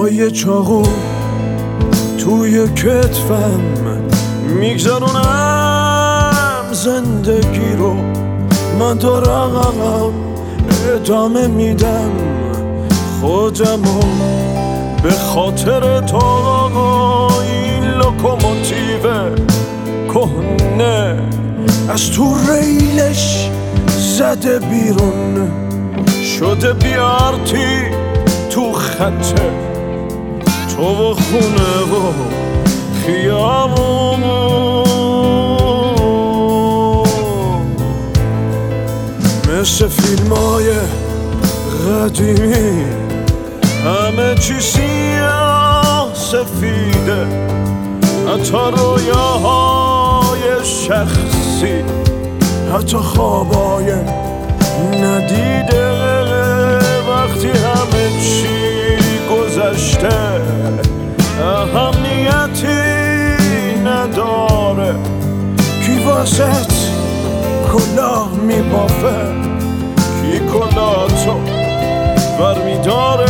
با یه چاقو توی کتفم میگذرونم زندگی رو. من دارم ادامه میدم خودمو به خاطر تو. این لوکوموتیو کهنه از تو ریلش زده بیرون، شده بیارتی تو خطه تو و خونه و خیابون. مثل فیلمای قدیمی همه چی سیاه سفیده، حتی رویاهای شخصی، حتی خوابای ندیده. وقتی همه چی گذشته اهمیتی نداره، کی واسط کلاه میبافه، کی کلاهتو برمیداره.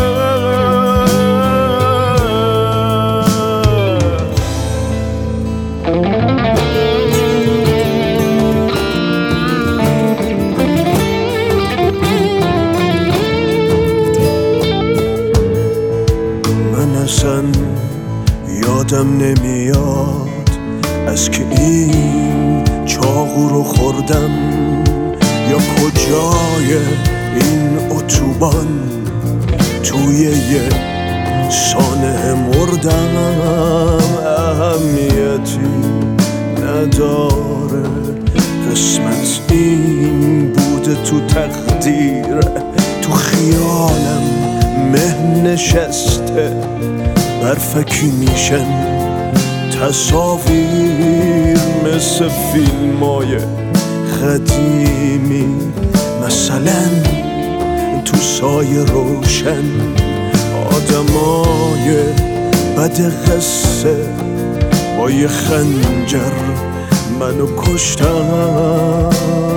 اصلا یادم نمیاد از که این چاقو رو خوردم یا کجای این اتوبان توی یه سانحه مردم. اهمیتی نداره، قسمت این بوده تو تقدیر، تو خیالم مه نشسته، برفکی میشن تصاویر مثل فیلمای قدیمی. مثلا تو سایه روشن آدمای بد قصه با یه خنجر منو کشتن.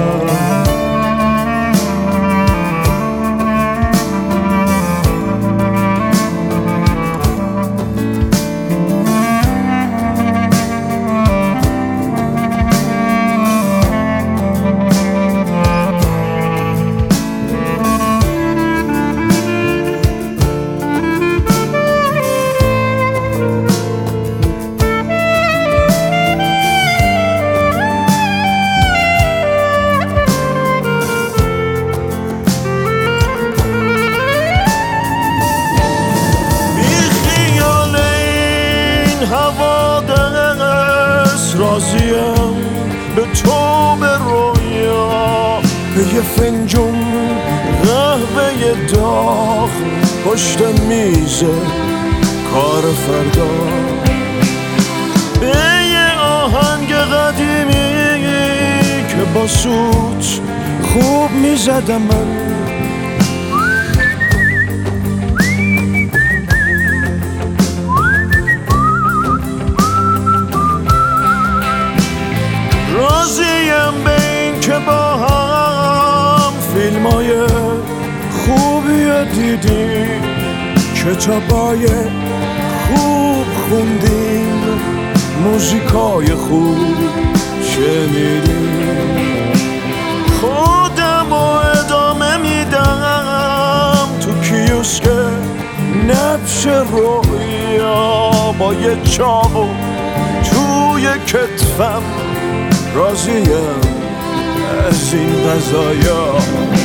راضیم به تو به رویا، به یه فنجون قهوه داغ پشت میز کار فردا، به یه آهنگ قدیمی که با سوت خوب میزدم من. راضیم به این که با هم فیلمای خوبی دیدیم، کتابای خوب خوندیم، موزیکای خوب شنیدیم. خودم ادامه میدم تو کیوسک نبش رویا، با یه چاقو توی کتفم. راضیم از این قضایا.